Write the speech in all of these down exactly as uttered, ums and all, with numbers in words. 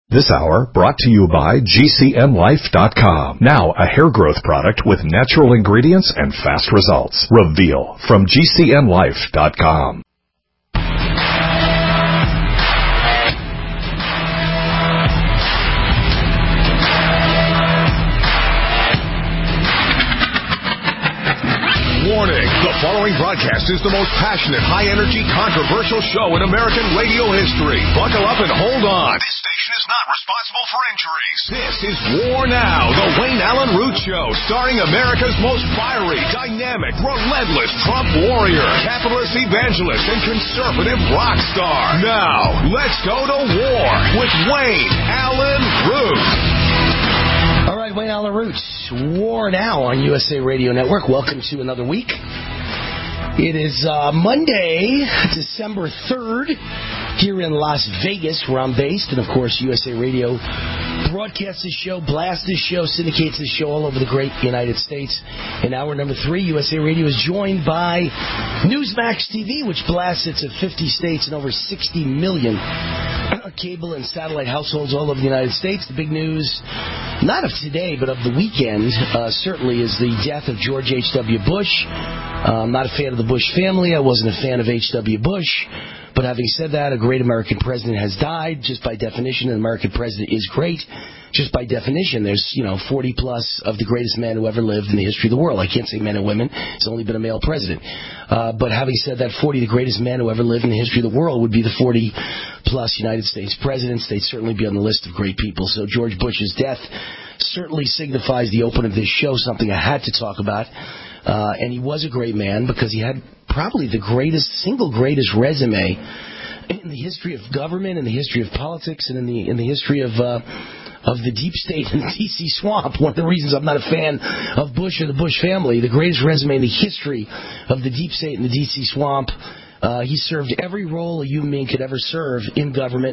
This hour brought to you by G C N Life dot com. Now a hair growth product with natural ingredients and fast results. Reveal from G C N Life dot com. Warning, the following broadcast is the most passionate, high-energy, controversial show in American radio history. Buckle up and hold on. This station is not responsible for injuries. This is War Now, the Wayne Allen Root Show, starring America's most fiery, dynamic, relentless Trump warrior, capitalist evangelist, and conservative rock star. Now, let's go to war with Wayne Allen Root. All right, Wayne Allen Roots, War Now on U S A Radio Network. Welcome to another week. It is uh, Monday, December third, here in Las Vegas, where I'm based. And, of course, U S A Radio broadcasts this show, blasts this show, syndicates this show all over the great United States. In hour number three, U S A Radio is joined by Newsmax T V, which blasts it to fifty states and over sixty million cable and satellite households all over the United States. The big news, not of today, but of the weekend, uh, certainly is the death of George H W. Bush. Uh, I'm not a fan of the Bush family. I wasn't a fan of H W. Bush. But having said that, a great American president has died. Just by definition, an American president is great. Just by definition, there's, you know, forty plus of the greatest men who ever lived in the history of the world. I can't say men and women. It's only been a male president. Uh, but having said that, forty of the greatest men who ever lived in the history of the world would be the forty plus United States presidents. They'd certainly be on the list of great people. So George Bush's death certainly signifies the open of this show, something I had to talk about. Uh, and he was a great man because he had probably the greatest, single greatest resume in the history of government, in the history of politics, and in the in the history of uh, of the deep state and the D C swamp. One of the reasons I'm not a fan of Bush or the Bush family, the greatest resume in the history of the deep state and the D C swamp. Uh, he served every role a human being could ever serve in government,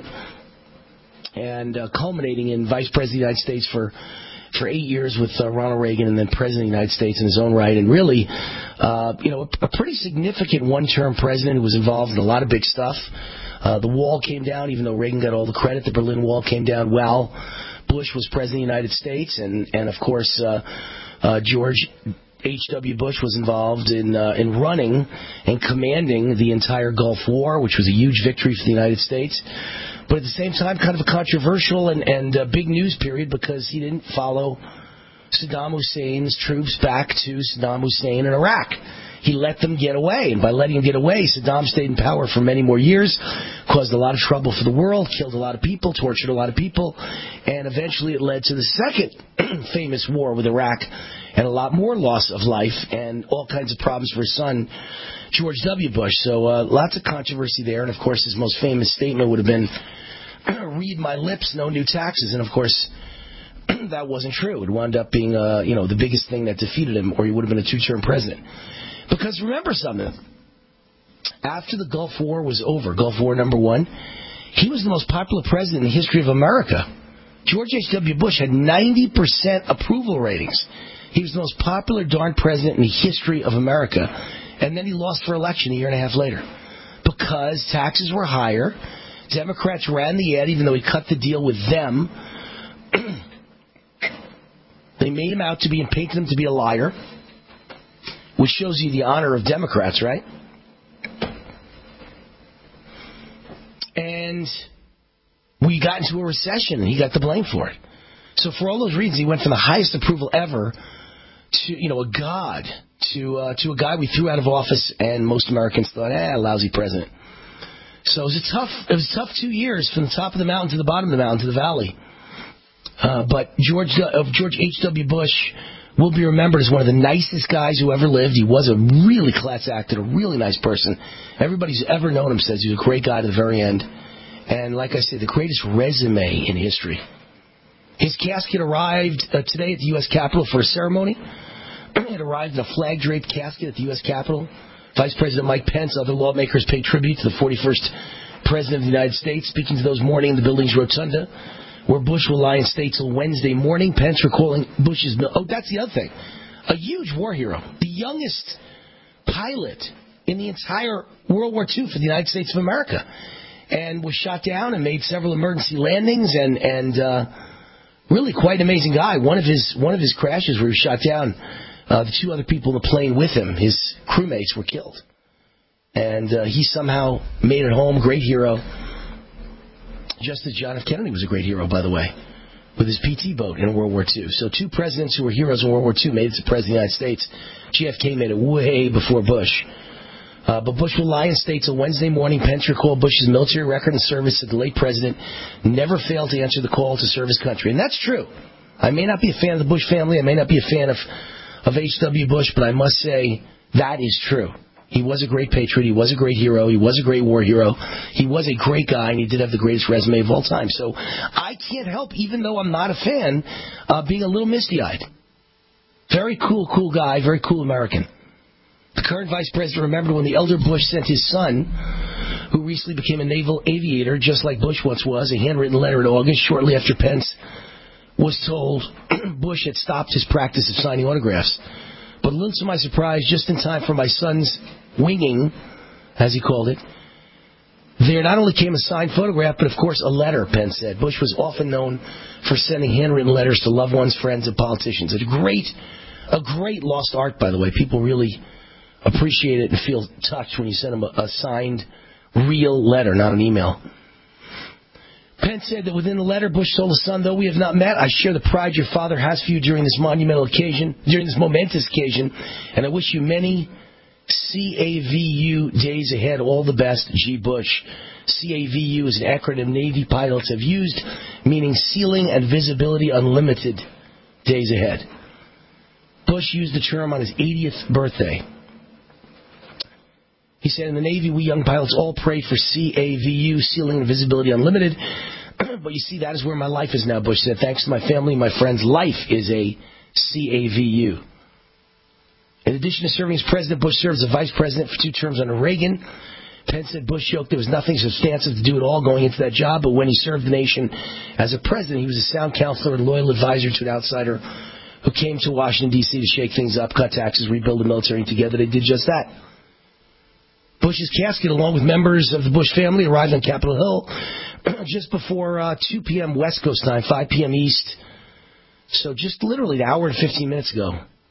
and uh, culminating in Vice President of the United States for for eight years with uh, Ronald Reagan, and then President of the United States in his own right, and really, uh, you know, a, a pretty significant one-term president who was involved in a lot of big stuff. Uh, the wall came down, even though Reagan got all the credit. The Berlin Wall came down while Bush was President of the United States, and, and of course, uh, uh, George H W. Bush was involved in uh, in running and commanding the entire Gulf War, which was a huge victory for the United States. But at the same time, kind of a controversial and, and uh, big news period because he didn't follow Saddam Hussein's troops back to Saddam Hussein in Iraq. He let them get away, and by letting them get away, Saddam stayed in power for many more years, caused a lot of trouble for the world, killed a lot of people, tortured a lot of people, and eventually it led to the second famous war with Iraq, and a lot more loss of life, and all kinds of problems for his son, George W. Bush. So uh, lots of controversy there, and of course his most famous statement would have been, read my lips, no new taxes, and of course that wasn't true. It wound up being uh, you know, the biggest thing that defeated him, or he would have been a two-term president. Because remember something, after the Gulf War was over, Gulf War number one, he was the most popular president in the history of America. George H W. Bush had ninety percent approval ratings. He was the most popular darn president in the history of America. And then he lost for election a year and a half later. Because taxes were higher, Democrats ran the ad, even though he cut the deal with them. They made him out to be and painted him to be a liar, which shows you the honor of Democrats, right? And we got into a recession, and he got the blame for it. So for all those reasons, he went from the highest approval ever to, you know, a god, to uh, to a guy we threw out of office, and most Americans thought, eh, lousy president. So it was a tough, it was a tough two years from the top of the mountain to the bottom of the mountain to the valley. Uh, but George uh, George H W. Bush will be remembered as one of the nicest guys who ever lived. He was a really class act and a really nice person. Everybody who's ever known him says he was a great guy to the very end. And like I said, the greatest resume in history. His casket arrived uh, today at the U S Capitol for a ceremony. It arrived in a flag-draped casket at the U S Capitol. Vice President Mike Pence, other lawmakers paid tribute to the forty-first President of the United States, speaking to those mourning in the building's rotunda, where Bush will lie and stay till Wednesday morning. Pence recalling Bush's... Oh, that's the other thing. A huge war hero. The youngest pilot in the entire World War Two for the United States of America. and was shot down and made several emergency landings and and uh, really quite an amazing guy. One of his one of his crashes where he was shot down, uh, the two other people in the plane with him, his crewmates, were killed. And uh, he somehow made it home, great hero. Just as John F. Kennedy was a great hero, by the way, with his P T boat in World War Two. So two presidents who were heroes in World War Two made it to the President of the United States. J F K made it way before Bush. Uh, but Bush will lie in state till Wednesday morning. Pence recalled Bush's military record and service to the late president never failed to answer the call to serve his country. And that's true. I may not be a fan of the Bush family. I may not be a fan of, of H W. Bush, but I must say that is true. He was a great patriot. He was a great hero. He was a great war hero. He was a great guy, and he did have the greatest resume of all time. So I can't help, even though I'm not a fan, uh, being a little misty-eyed. Very cool, cool guy. Very cool American. The current vice president remembered when the elder Bush sent his son, who recently became a naval aviator, just like Bush once was, a handwritten letter in August, shortly after Pence was told Bush had stopped his practice of signing autographs. But a little to my surprise, just in time for my son's winging, as he called it, there not only came a signed photograph, but of course a letter, Pence said. Bush was often known for sending handwritten letters to loved ones, friends, and politicians. It's a great, a great lost art, by the way. People really appreciate it and feel touched when you send them a, a signed, real letter, not an email. Pence said that within the letter, Bush told his son, though we have not met, I share the pride your father has for you during this monumental occasion, during this momentous occasion, and I wish you many C A V U days ahead. All the best, G. Bush. C A V U is an acronym Navy pilots have used, meaning ceiling and visibility unlimited days ahead. Bush used the term on his eightieth birthday. He said, in the Navy, we young pilots all pray for C A V U, ceiling and visibility unlimited. But you see, that is where my life is now, Bush said. Thanks to my family and my friends, life is a C A V U. In addition to serving as president, Bush served as a vice president for two terms under Reagan. Pence said Bush joked there was nothing substantive to do at all going into that job, but when he served the nation as a president, he was a sound counselor and loyal advisor to an outsider who came to Washington, D C to shake things up, cut taxes, rebuild the military, and together they did just that. Bush's casket, along with members of the Bush family, arrived on Capitol Hill just before uh, two p.m. West Coast time, five p.m. East. So just literally an hour and fifteen minutes ago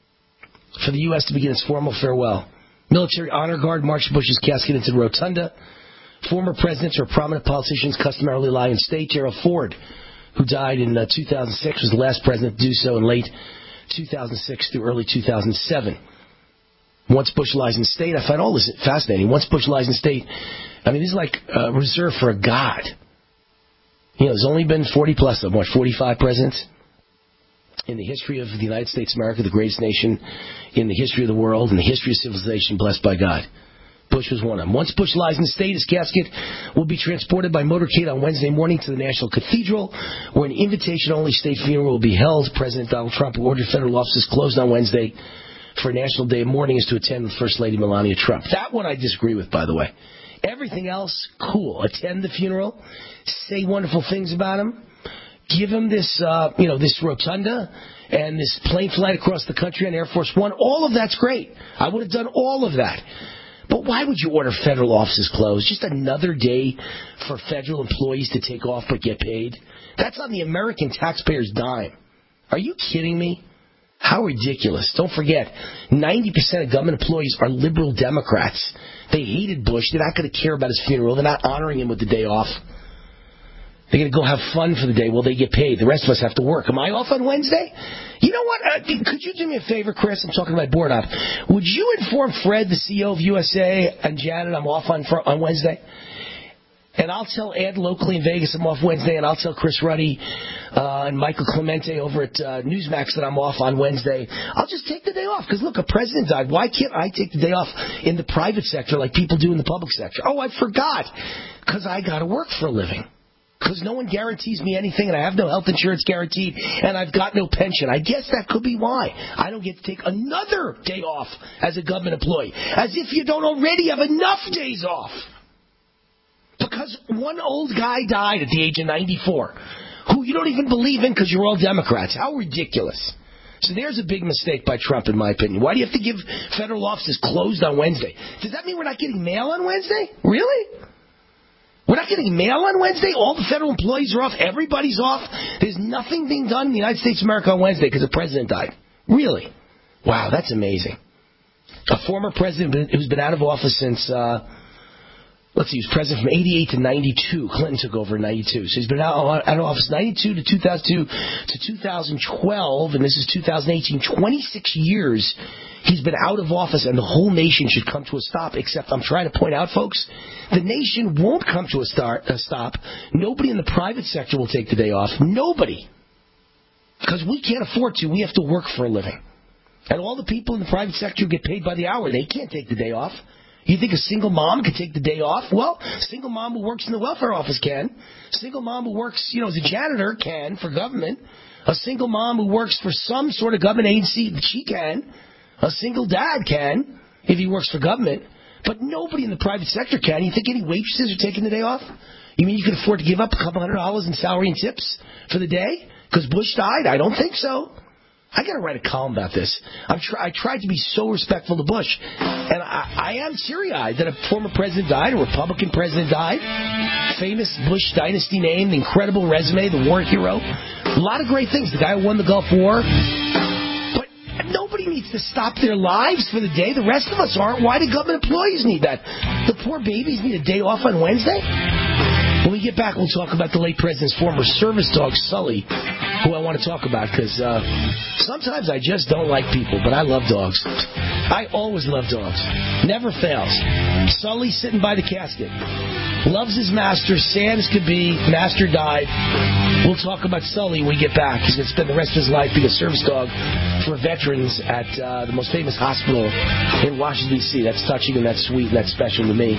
for the U S to begin its formal farewell. Military honor guard marched Bush's casket into the rotunda. Former presidents or prominent politicians customarily lie in state. Gerald Ford, who died in uh, two thousand six, was the last president to do so in late two thousand six through early two thousand seven. Once Bush lies in state, I find all this fascinating. Once Bush lies in state, I mean, this is like uh, reserved for a god. You know, there's only been forty plus of them, what, forty-five presidents in the history of the United States of America, the greatest nation in the history of the world, in the history of civilization, blessed by God. Bush was one of them. Once Bush lies in state, his casket will be transported by motorcade on Wednesday morning to the National Cathedral, where an invitation-only state funeral will be held. President Donald Trump ordered federal offices closed on Wednesday for National Day of Mourning is to attend with First Lady Melania Trump. That one I disagree with, by the way. Everything else, cool. Attend the funeral, say wonderful things about him, give him this, uh, you know, this rotunda and this plane flight across the country on Air Force One. All of that's great. I would have done all of that. But why would you order federal offices closed? Just another day for federal employees to take off but get paid? That's on the American taxpayer's dime. Are you kidding me? How ridiculous. Don't forget, ninety percent of government employees are liberal Democrats. They hated Bush. They're not going to care about his funeral. They're not honoring him with the day off. They're going to go have fun for the day while they get paid. The rest of us have to work. Am I off on Wednesday? You know what? Uh, could you do me a favor, Chris? I'm talking to my board op. Would you inform Fred, the C E O of U S A, and Janet I'm off on on Wednesday? And I'll tell Ed locally in Vegas I'm off Wednesday, and I'll tell Chris Ruddy uh, and Michael Clemente over at uh, Newsmax that I'm off on Wednesday. I'll just take the day off, because, look, a president died. Why can't I take the day off in the private sector like people do in the public sector? Oh, I forgot, because I got to work for a living. Because no one guarantees me anything, and I have no health insurance guaranteed, and I've got no pension. I guess that could be why I don't get to take another day off as a government employee, as if you don't already have enough days off. Because one old guy died at the age of ninety-four, who you don't even believe in because you're all Democrats. How ridiculous. So there's a big mistake by Trump, in my opinion. Why do you have to give federal offices closed on Wednesday? Does that mean we're not getting mail on Wednesday? Really? We're not getting mail on Wednesday? All the federal employees are off. Everybody's off. There's nothing being done in the United States of America on Wednesday because the president died. Really? Wow, that's amazing. A former president who's been out of office since, uh, let's see, he was president from eighty-eight to ninety-two. Clinton took over in ninety-two. So he's been out, out of office ninety-two to two thousand two to two thousand twelve, and this is two thousand eighteen. twenty-six years he's been out of office, and the whole nation should come to a stop, except I'm trying to point out, folks, the nation won't come to a, start, a stop. Nobody in the private sector will take the day off. Nobody. Because we can't afford to. We have to work for a living. And all the people in the private sector who get paid by the hour, they can't take the day off. You think a single mom can take the day off? Well, a single mom who works in the welfare office can. A single mom who works, you know, as a janitor can for government. A single mom who works for some sort of government agency, she can. A single dad can, if he works for government. But nobody in the private sector can. You think any waitresses are taking the day off? You mean you can afford to give up a couple hundred dollars in salary and tips for the day? Because Bush died? I don't think so. I got to write a column about this. I'm try- I tried to be so respectful to Bush. And I, I am teary-eyed that a former president died, a Republican president died. Famous Bush dynasty name, the incredible resume, the war hero. A lot of great things. The guy who won the Gulf War. But nobody needs to stop their lives for the day. The rest of us aren't. Why do government employees need that? The poor babies need a day off on Wednesday? When we get back, we'll talk about the late president's former service dog, Sully, who I want to talk about because uh, sometimes I just don't like people, but I love dogs. I always love dogs. Never fails. Sully sitting by the casket. Loves his master, sad as could be. Master died. We'll talk about Sully when we get back. He's going to spend the rest of his life being a service dog for veterans at uh, the most famous hospital in Washington, D C That's touching and that's sweet and that's special to me.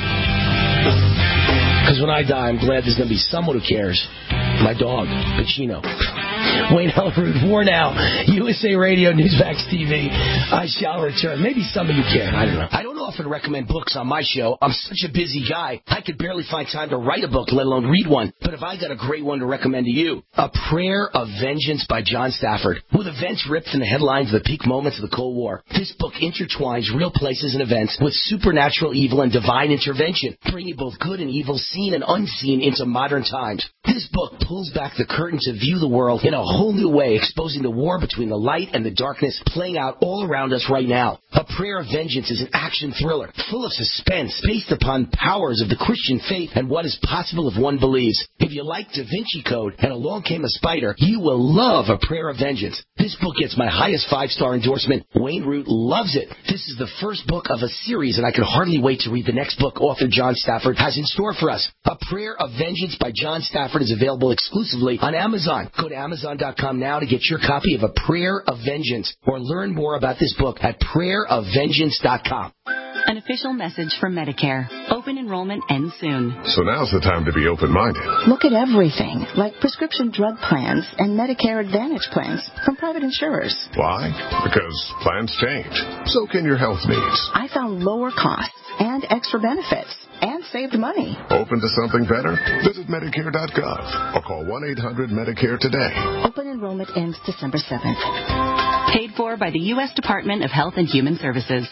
Because when I die, I'm glad there's going to be someone who cares. My dog, Pacino. Wayne Ellerud, War Now, U S A Radio, Newsmax T V. I shall return. Maybe some of you care. I don't know. I don't often recommend books on my show. I'm such a busy guy. I could barely find time to write a book, let alone read one. But if I got a great one to recommend to you, A Prayer of Vengeance by John Stafford. With events ripped from the headlines of the peak moments of the Cold War, this book intertwines real places and events with supernatural evil and divine intervention, bringing both good and evil, seen and unseen, into modern times. This book pulls back the curtain to view the world in a whole new way, exposing the war between the light and the darkness playing out all around us right now. A Prayer of Vengeance is an action thriller full of suspense based upon powers of the Christian faith and what is possible if one believes. If you like Da Vinci Code and Along Came a Spider, you will love A Prayer of Vengeance. This book gets my highest five-star endorsement. Wayne Root loves it. This is the first book of a series, and I can hardly wait to read the next book author John Stafford has in store for us. A Prayer of Vengeance by John Stafford is available exclusively on Amazon. Go to Amazon dot com now to get your copy of A Prayer of Vengeance, or learn more about this book at prayer of vengeance dot com. An official message from Medicare. Open enrollment ends soon. So now's the time to be open-minded. Look at everything, like prescription drug plans and Medicare Advantage plans from private insurers. Why? Because plans change. So can your health needs. I found lower costs and extra benefits and saved money. Open to something better? Visit Medicare dot gov or call one eight hundred Medicare today. Open enrollment ends December seventh. Paid for by the U S Department of Health and Human Services.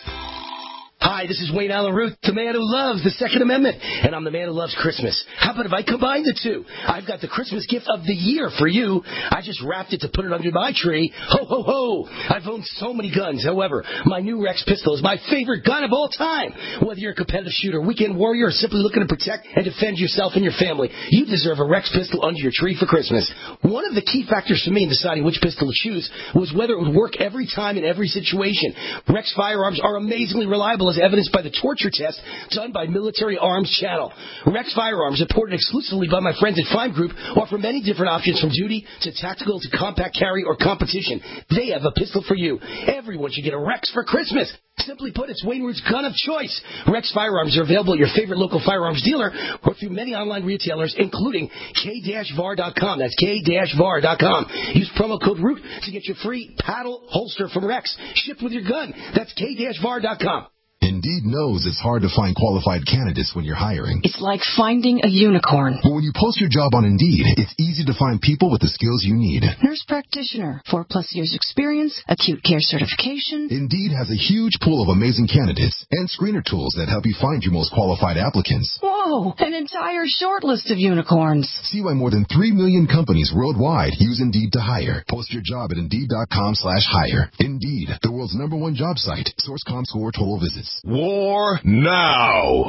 Hi, this is Wayne Ellerud, the man who loves the Second Amendment, and I'm the man who loves Christmas. How about if I combine the two? I've got the Christmas gift of the year for you. I just wrapped it to put it under my tree. Ho, ho, ho. I've owned so many guns. However, my new Rex pistol is my favorite gun of all time. Whether you're a competitive shooter, weekend warrior, or simply looking to protect and defend yourself and your family, you deserve a Rex pistol under your tree for Christmas. One of the key factors for me in deciding which pistol to choose was whether it would work every time in every situation. Rex firearms are amazingly reliable, as evidenced by the torture test done by Military Arms Channel. Rex firearms, imported exclusively by my friends at Fine Group, offer many different options from duty to tactical to compact carry or competition. They have a pistol for you. Everyone should get a Rex for Christmas. Simply put, it's Wayne Root's gun of choice. Rex firearms are available at your favorite local firearms dealer or through many online retailers, including K V A R dot com. That's K V A R dot com. Use promo code ROOT to get your free paddle holster from Rex shipped with your gun. That's K V A R dot com. Indeed knows it's hard to find qualified candidates when you're hiring. It's like finding a unicorn. But when you post your job on Indeed, it's easy to find people with the skills you need. Nurse practitioner, four plus years experience, acute care certification. Indeed has a huge pool of amazing candidates and screener tools that help you find your most qualified applicants. Whoa, an entire short list of unicorns. See why more than three million companies worldwide use Indeed to hire. Post your job at Indeed.com slash hire. Indeed, the world's number one job site. Source ComScore total visits. War now.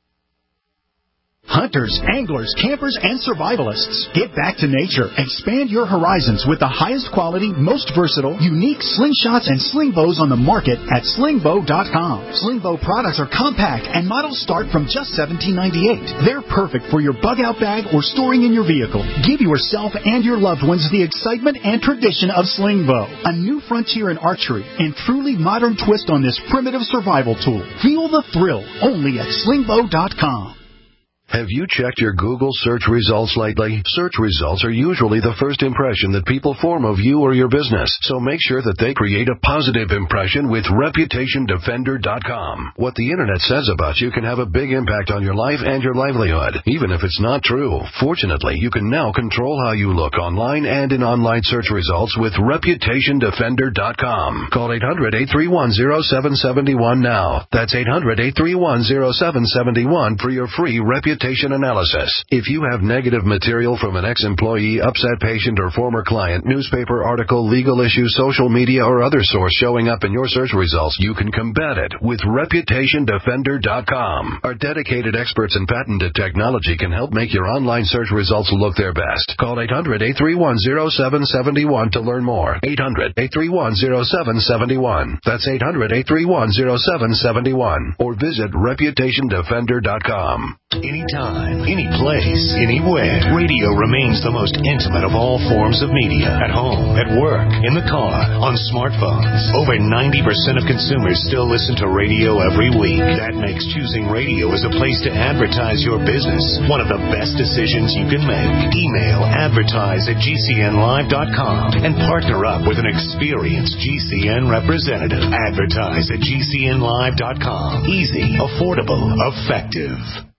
Hunters, anglers, campers, and survivalists. Get back to nature. Expand your horizons with the highest quality, most versatile, unique slingshots and sling bows on the market at sling bow dot com. Sling bow products are compact and models start from just seventeen ninety-eight. They're perfect for your bug-out bag or storing in your vehicle. Give yourself and your loved ones the excitement and tradition of sling bow. A new frontier in archery and truly modern twist on this primitive survival tool. Feel the thrill only at sling bow dot com. Have you checked your Google search results lately? Search results are usually the first impression that people form of you or your business, so make sure that they create a positive impression with reputation defender dot com. What the internet says about you can have a big impact on your life and your livelihood, even if it's not true. Fortunately, you can now control how you look online and in online search results with reputation defender dot com. Call eight hundred, eight three one, zero seven seven one now. That's eight hundred, eight three one, zero seven seven one for your free reputation analysis. If you have negative material from an ex-employee, upset patient, or former client, newspaper article, legal issue, social media, or other source showing up in your search results, you can combat it with reputation defender dot com. Our dedicated experts in patented technology can help make your online search results look their best. Call eight hundred, eight three one, zero seven seven one to learn more. eight hundred, eight three one, zero seven seven one. That's eight hundred, eight three one, zero seven seven one. Or visit reputation defender dot com. Anytime, any place, anywhere, radio remains the most intimate of all forms of media. At home, at work, in the car, on smartphones. Over ninety percent of consumers still listen to radio every week. That makes choosing radio as a place to advertise your business one of the best decisions you can make. Email advertise at G C N live dot com and partner up with an experienced G C N representative. Advertise at G C N live dot com. Easy, affordable, effective.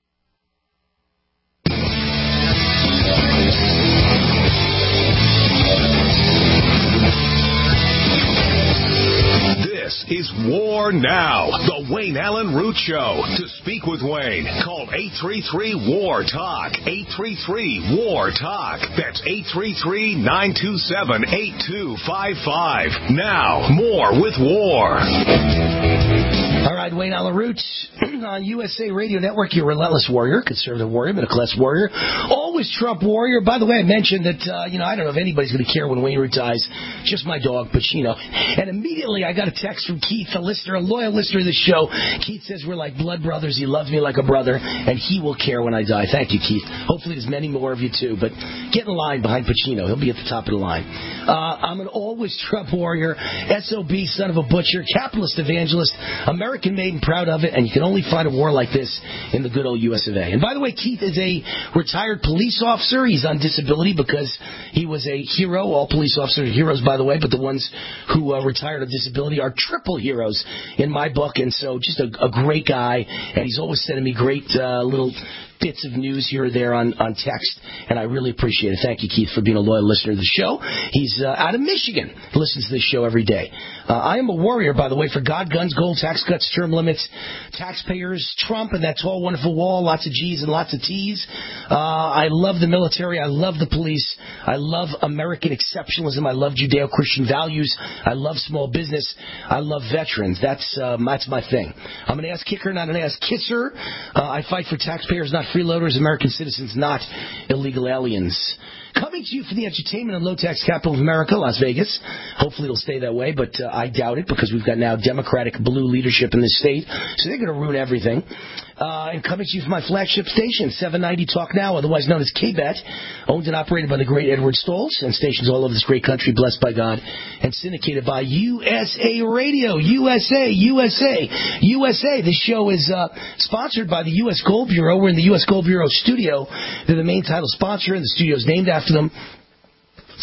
This is War Now, the Wayne Allen Root Show. To speak with Wayne, call eight three three, W A R, TALK. eight three three, W A R, TALK. That's eight three three, nine two seven, eight two five five. Now, more with War. All right, Wayne Allen Roots on U S A Radio Network, your relentless warrior, conservative warrior, middle-class warrior, always Trump warrior. By the way, I mentioned that, uh, you know, I don't know if anybody's going to care when Wayne Root dies. Just my dog, Pacino. And immediately I got a text from Keith, a listener, a loyal listener of the show. Keith says we're like blood brothers. He loves me like a brother, and he will care when I die. Thank you, Keith. Hopefully there's many more of you, too. But get in line behind Pacino. He'll be at the top of the line. Uh, I'm an always Trump warrior, S O B, son of a butcher, capitalist evangelist, American made and proud of it, and you can only fight a war like this in the good old U S of A. And by the way, Keith is a retired police officer. He's on disability because he was a hero. All police officers are heroes, by the way, but the ones who uh, retired on disability are triple heroes in my book. And so just a, a great guy, and he's always sending me great uh, little bits of news here or there on, on text, and I really appreciate it. Thank you, Keith, for being a loyal listener to the show. He's uh, out of Michigan. He listens to this show every day. Uh, I am a warrior, by the way, for God, guns, gold, tax cuts, term limits, taxpayers, Trump, and that tall, wonderful wall, lots of G's and lots of T's. Uh, I love the military. I love the police. I love American exceptionalism. I love Judeo-Christian values. I love small business. I love veterans. That's um, that's my thing. I'm an ass kicker, not an ass kisser. Uh, I fight for taxpayers, not freeloaders, American citizens, not illegal aliens. Coming to you from the entertainment and low-tax capital of America, Las Vegas. Hopefully it'll stay that way, but uh, I doubt it because we've got now Democratic blue leadership in this state, so they're going to ruin everything. Uh, and coming to you from my flagship station, seven ninety Talk Now, otherwise known as K B E T, owned and operated by the great Edward Stoltz, and stations all over this great country, blessed by God, and syndicated by U S A Radio. U S A, U S A, U S A. This show is uh, sponsored by the U S Gold Bureau. We're in the U S Gold Bureau studio. They're the main title sponsor, and the studio is named after them.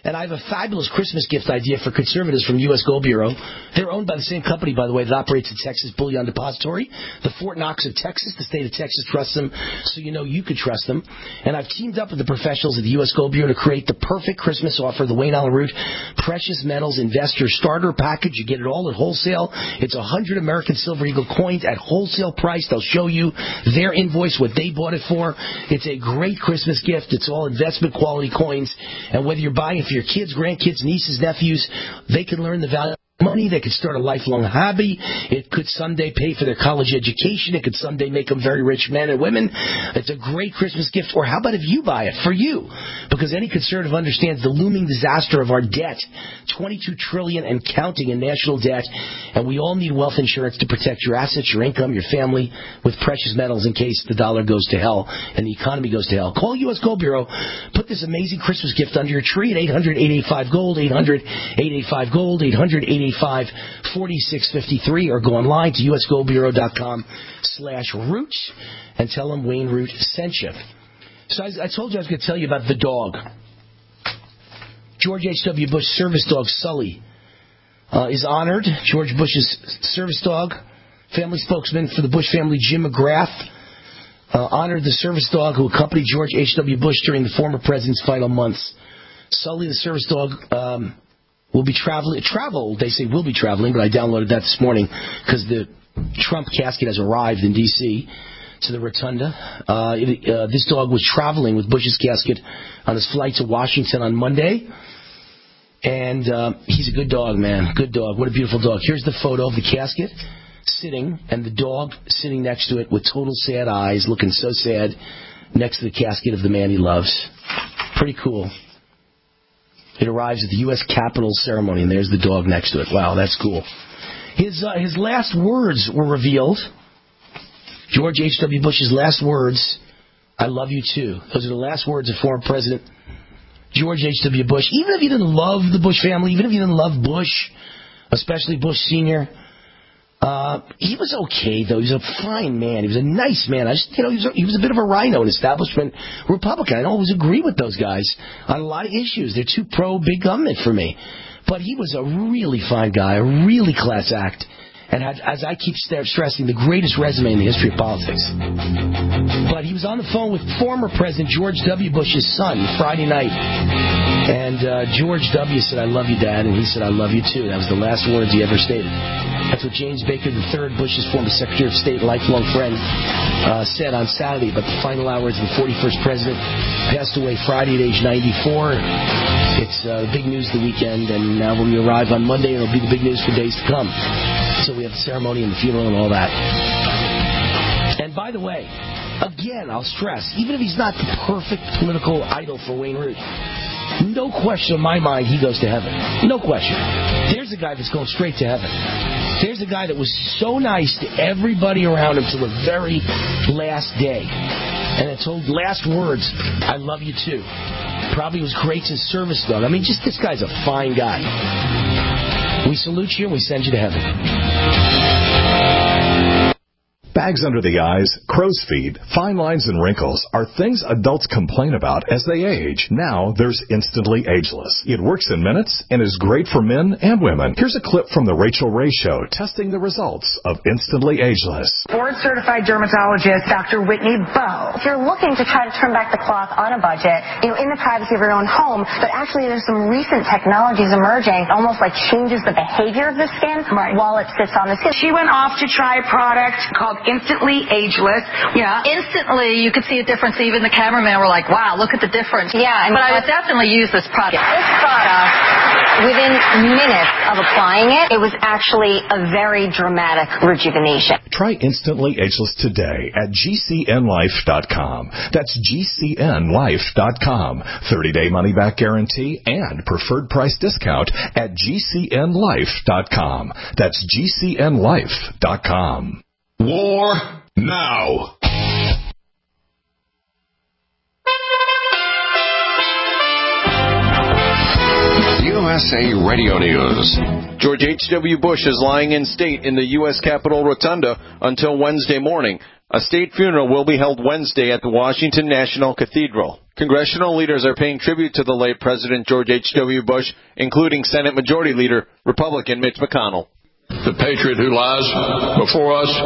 And I have a fabulous Christmas gift idea for conservatives from U S Gold Bureau. They're owned by the same company, by the way, that operates the Texas Bullion Depository. The Fort Knox of Texas, the state of Texas trusts them, so you know you can trust them. And I've teamed up with the professionals at the U S Gold Bureau to create the perfect Christmas offer, the Wayne Allyn Root Precious Metals Investor Starter Package. You get it all at wholesale. It's one hundred American Silver Eagle coins at wholesale price. They'll show you their invoice, what they bought it for. It's a great Christmas gift. It's all investment quality coins. And whether you're buying it for your kids, grandkids, nieces, nephews, they can learn the value of money. They could start a lifelong hobby. It could someday pay for their college education. It could someday make them very rich men and women. It's a great Christmas gift. Or how about if you buy it for you? Because any conservative understands the looming disaster of our debt. twenty-two trillion dollars and counting in national debt. And we all need wealth insurance to protect your assets, your income, your family with precious metals in case the dollar goes to hell and the economy goes to hell. Call U S Gold Bureau. Put this amazing Christmas gift under your tree at eight hundred, eight eight five, gold, eight hundred, eight eight five, gold, eight hundred, eight eight five, four six five three, or go online to usgoldbureau.com slash root and tell them Wayne Root sent you. So I, I told you I was going to tell you about the dog. George H W. Bush service dog Sully uh, is honored. George Bush's service dog, family spokesman for the Bush family, Jim McGrath, uh, honored the service dog who accompanied George H W. Bush during the former president's final months. Sully, the service dog, um, will be traveling. Travel, they say, will be traveling, but I downloaded that this morning because the Trump casket has arrived in D C to the Rotunda. Uh, it, uh, this dog was traveling with Bush's casket on his flight to Washington on Monday. And uh, he's a good dog, man. Good dog. What a beautiful dog. Here's the photo of the casket sitting, and the dog sitting next to it with total sad eyes, looking so sad, next to the casket of the man he loves. Pretty cool. It arrives at the U S Capitol ceremony, and there's the dog next to it. Wow, that's cool. His uh, his last words were revealed. George H W. Bush's last words, I love you too. Those are the last words of former President George H W. Bush. Even if you didn't love the Bush family, even if you didn't love Bush, especially Bush Senior, uh, he was okay, though. He was a fine man. He was a nice man. I just, you know, he was a, he was a bit of a rhino, an establishment Republican. I don't always agree with those guys on a lot of issues. They're too pro-big government for me. But he was a really fine guy, a really class act, and had, as I keep stressing, the greatest resume in the history of politics. But he was on the phone with former President George W. Bush's son Friday night. And uh, George W. said, I love you, Dad. And he said, I love you, too. That was the last words he ever stated. That's what James Baker the third, Bush's former Secretary of State and lifelong friend, uh, said on Saturday. But the final hours of the forty-first president passed away Friday at age ninety-four. It's uh, big news the weekend, and now when we arrive on Monday, it'll be the big news for days to come. So we have the ceremony and the funeral and all that. And by the way, again, I'll stress, even if he's not the perfect political idol for Wayne Root, no question in my mind he goes to heaven. No question. There's a guy that's going straight to heaven. There's a guy that was so nice to everybody around him till the very last day. And it told last words, I love you too. Probably was great to service dog. I mean, just this guy's a fine guy. We salute you and we send you to heaven. Bags under the eyes, crow's feet, fine lines and wrinkles are things adults complain about as they age. Now there's Instantly Ageless. It works in minutes and is great for men and women. Here's a clip from The Rachel Ray Show testing the results of Instantly Ageless. Board-certified dermatologist Doctor Whitney Bowe. If you're looking to try to turn back the clock on a budget, you know, in the privacy of your own home, but actually there's some recent technologies emerging, almost like changes the behavior of the skin right. while it sits on the skin. She went off to try a product called Instantly Ageless. Yeah. Instantly, you could see a difference. Even the cameraman were like, wow, look at the difference. Yeah. And but I would definitely use this product. This product, within minutes of applying it, it was actually a very dramatic rejuvenation. Try Instantly Ageless today at G C N life dot com. That's G C N life dot com. thirty-day money-back guarantee and preferred price discount at G C N life dot com. That's G C N life dot com. War now. U S A Radio News. George H W. Bush is lying in state in the U S Capitol Rotunda until Wednesday morning. A state funeral will be held Wednesday at the Washington National Cathedral. Congressional leaders are paying tribute to the late President George H W. Bush, including Senate Majority Leader, Republican Mitch McConnell. The patriot who lies before us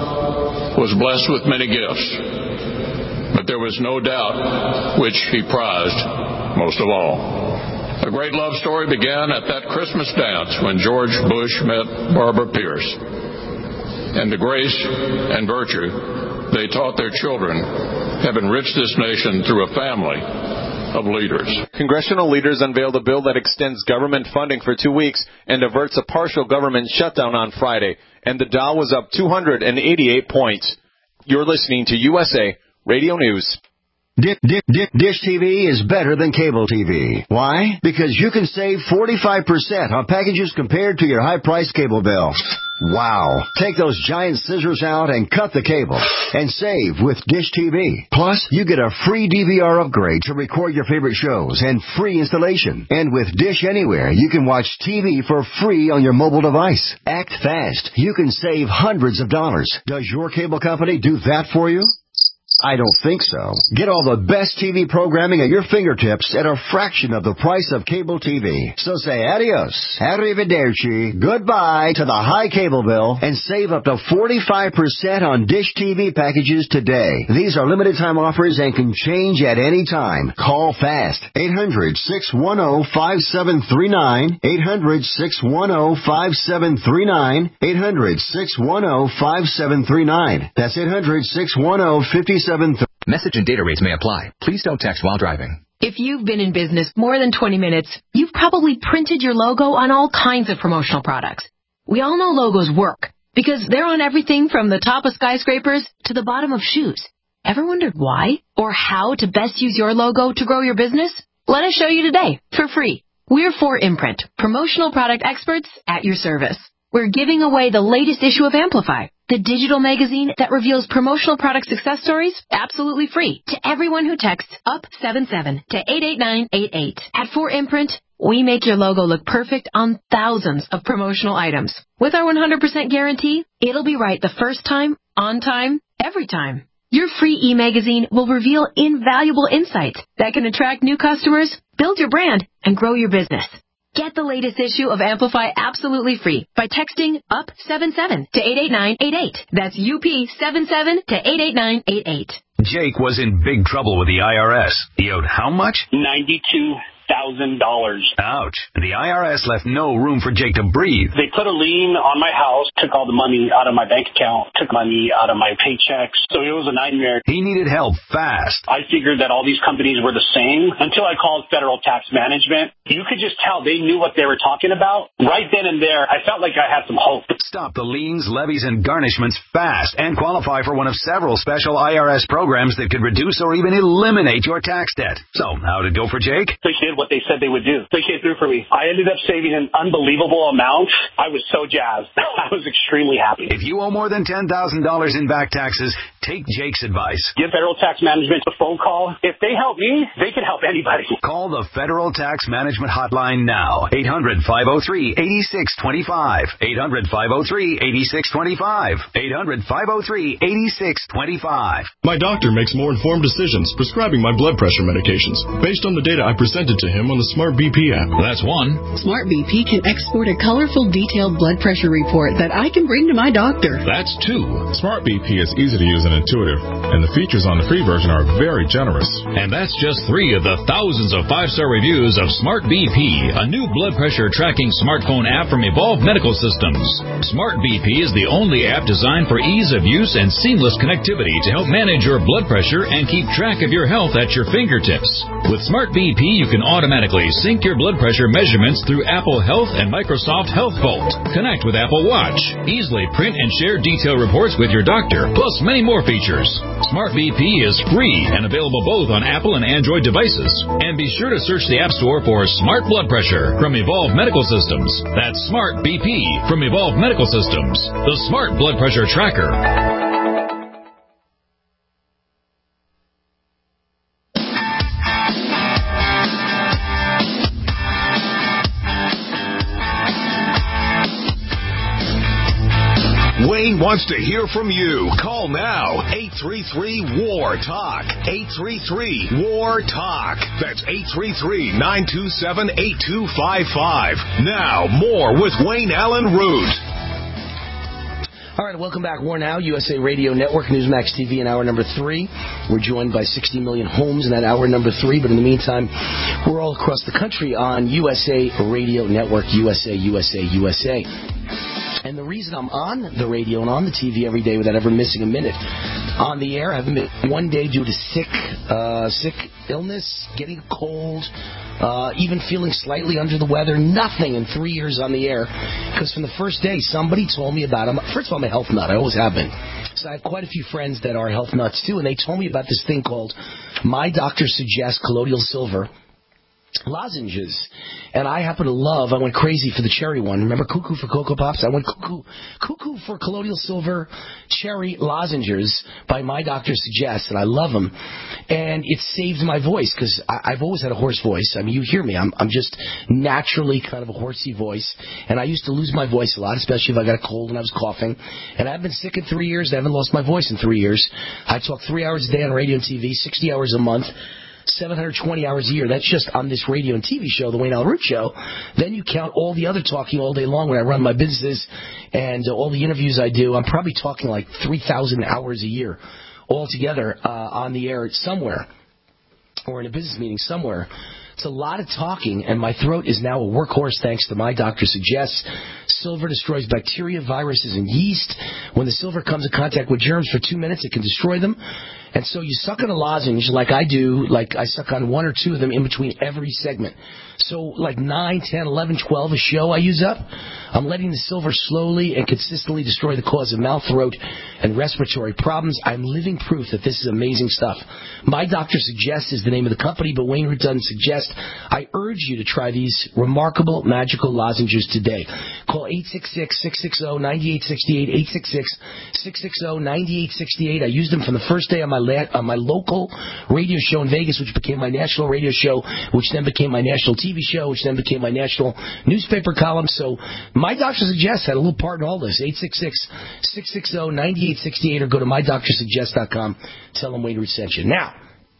was blessed with many gifts, but there was no doubt which he prized most of all. A great love story began at that Christmas dance when George Bush met Barbara Pierce. And the grace and virtue they taught their children have enriched this nation through a family of leaders. Congressional leaders unveiled a bill that extends government funding for two weeks and averts a partial government shutdown on Friday. And the Dow was up two hundred eighty-eight points. You're listening to U S A Radio News. Dish, dish, dish T V is better than cable T V. Why? Because you can save forty-five percent on packages compared to your high-priced cable bill. Wow. Take those giant scissors out and cut the cable and save with Dish T V. Plus, you get a free D V R upgrade to record your favorite shows and free installation. And with Dish Anywhere, you can watch T V for free on your mobile device. Act fast. You can save hundreds of dollars. Does your cable company do that for you? I don't think so. Get all the best T V programming at your fingertips at a fraction of the price of cable T V. So say adios, arrivederci, goodbye to the high cable bill and save up to forty-five percent on Dish T V packages today. These are limited time offers and can change at any time. Call fast. eight hundred, six one zero, five seven three nine. eight hundred, six one zero, five seven three nine. eight hundred, six one zero, five seven three nine. That's eight hundred, six one zero, five seven. Message and data rates may apply. Please don't text while driving. If you've been in business more than twenty minutes, you've probably printed your logo on all kinds of promotional products. We all know logos work because they're on everything from the top of skyscrapers to the bottom of shoes. Ever wondered why or how to best use your logo to grow your business? Let us show you today for free. We're four Imprint, promotional product experts at your service. We're giving away the latest issue of Amplify, the digital magazine that reveals promotional product success stories absolutely free to everyone who texts U P seven seven to eight eight nine eight eight. At four Imprint, we make your logo look perfect on thousands of promotional items. With our one hundred percent guarantee, it'll be right the first time, on time, every time. Your free e-magazine will reveal invaluable insights that can attract new customers, build your brand, and grow your business. Get the latest issue of Amplify absolutely free by texting U P seven seven to eight eight nine eight eight. That's U P seven seven to eight eight nine eight eight. Jake was in big trouble with the I R S. He owed how much? ninety-two thousand dollars. Ouch. The I R S left no room for Jake to breathe. They put a lien on my house, took all the money out of my bank account, took money out of my paychecks. So it was a nightmare. He needed help fast. I figured that all these companies were the same until I called Federal Tax Management. You could just tell they knew what they were talking about. Right then and there, I felt like I had some hope. Stop the liens, levies, and garnishments fast and qualify for one of several special I R S programs that could reduce or even eliminate your tax debt. So, how'd it go for Jake? They did what they said they would do. They came through for me. I ended up saving an unbelievable amount. I was so jazzed. I was extremely happy. If you owe more than ten thousand dollars in back taxes, take Jake's advice. Give Federal Tax Management a phone call. If they help me, they can help anybody. Call the Federal Tax Management Hotline now. eight hundred, five oh three, eight six two five. eight hundred, five oh three, eight six two five. eight hundred, five oh three, eight six two five. My doctor makes more informed decisions prescribing my blood pressure medications based on the data I presented to him on the Smart B P app. That's one. Smart B P can export a colorful, detailed blood pressure report that I can bring to my doctor. That's two. Smart B P is easy to use and intuitive, and the features on the free version are very generous. And that's just three of the thousands of five-star reviews of Smart B P, a new blood pressure tracking smartphone app from Evolve Medical Systems. Smart B P is the only app designed for ease of use and seamless connectivity to help manage your blood pressure and keep track of your health at your fingertips. With Smart B P, you can automatically sync your blood pressure measurements through Apple Health and Microsoft Health Vault. Connect with Apple Watch. Easily print and share detailed reports with your doctor, plus many more features. Smart B P is free and available both on Apple and Android devices. And be sure to search the App Store for Smart Blood Pressure from Evolve Medical Systems. That's Smart B P from Evolve Medical Systems, the Smart Blood Pressure Tracker. Wayne wants to hear from you. Call now. eight three three, W A R, TALK. eight three three, W A R, TALK. That's eight three three, nine two seven, eight two five five. Now, more with Wayne Allen Root. All right, welcome back. War Now, U S A Radio Network, Newsmax T V in hour number three. We're joined by sixty million homes in that hour number three, but in the meantime, we're all across the country on U S A Radio Network, U S A, U S A, U S A. And the reason I'm on the radio and on the T V every day without ever missing a minute on the air, I haven't been one day due to sick, uh, sick illness, getting a cold, uh, even feeling slightly under the weather, nothing in three years on the air. Because from the first day, somebody told me about it. First of all, I'm a health nut. I always have been. So I have quite a few friends that are health nuts, too, and they told me about this thing called My Doctor Suggests Colloidal Silver lozenges. And I happen to love, I went crazy for the cherry one. Remember Cuckoo for Cocoa Pops? I went cuckoo, cuckoo for Colloidal Silver cherry lozenges by My Doctor Suggests, and I love them. And it saved my voice, because I've always had a hoarse voice. I mean, you hear me. I'm, I'm just naturally kind of a horsey voice. And I used to lose my voice a lot, especially if I got a cold and I was coughing. And I've been sick in three years. I haven't lost my voice in three years. I talk three hours a day on radio and T V, sixty hours a month. seven hundred twenty hours a year. That's just on this radio and T V show, the Wayne Allen Root Show. Then you count all the other talking all day long when I run my business and uh, all the interviews I do. I'm probably talking like three thousand hours a year altogether uh, on the air somewhere or in a business meeting somewhere. It's a lot of talking, and my throat is now a workhorse thanks to My Doctor Suggests. Silver destroys bacteria, viruses, and yeast. When the silver comes in contact with germs for two minutes, it can destroy them. And so you suck on a lozenge like I do, like I suck on one or two of them in between every segment. So like nine, ten, eleven, twelve a show I use up. I'm letting the silver slowly and consistently destroy the cause of mouth, throat, and respiratory problems. I'm living proof that this is amazing stuff. My Doctor Suggests is the name of the company, but Wayne Root doesn't suggest. I urge you to try these remarkable, magical lozenges today. Call eight six six, six six zero, nine eight six eight, eight six six, six six zero, nine eight six eight. I used them from the first day on my la- on my local radio show in Vegas, which became my national radio show, which then became my national T V show, which then became my national newspaper column. So My Doctor Suggests had a little part in all this. eight six six, six six zero, nine eight six eight or go to my doctor suggest dot com. Tell them Wayne Root sent you. Now,